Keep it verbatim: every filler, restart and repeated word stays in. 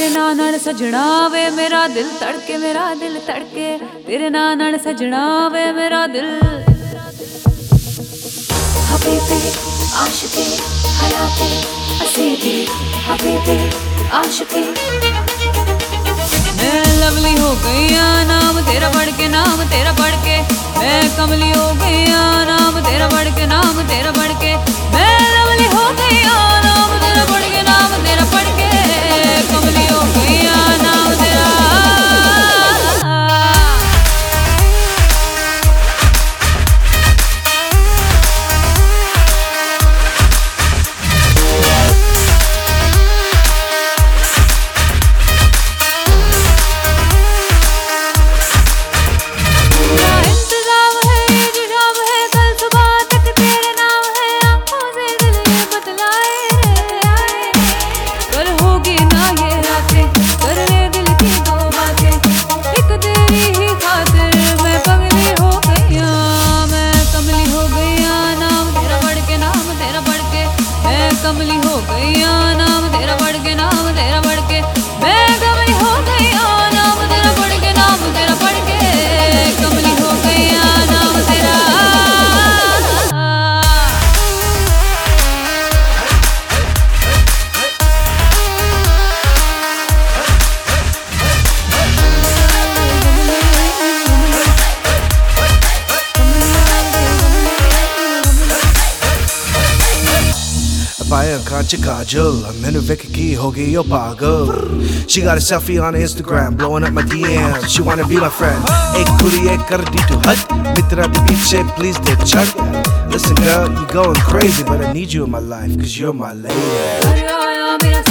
तेरे नाल नाल सजना वे मेरा दिल तड़के, मेरा दिल तड़के, तेरे नाल नाल सजना वे मेरा दिल। हबीबी आशिकी हयाती हसीबी, हबीबी आशिकी। मैं लवली हो गई नाम तेरा बढ़ के, नाम तेरा बढ़ के। मैं कमली हो गई नाम तेरा बढ़ के, नाम तेरा बढ़ के। मैं लवली हो गई नाम तेरा बढ़ के, नाम तेरा बढ़ के। कमली हो गई नाम तेरा। कमली हो गई नाम तेरा बढ़ के, नाम तेरा बढ़ के। मैं कमली हो गई नाम तेरा बढ़ के, नाम तेरा बढ़ के। कमली हो गई नाम तेरा। Paia kacha kajal, mainu Vicky ki ho gayi yo pagal. She got a selfie on Instagram, blowing up my D Ms. She wanna be my friend. Ek kuri ek kar di tu hut. Mitra de piche, please de chut. Listen girl, you going crazy, but I need you in my life, cause you're my lady.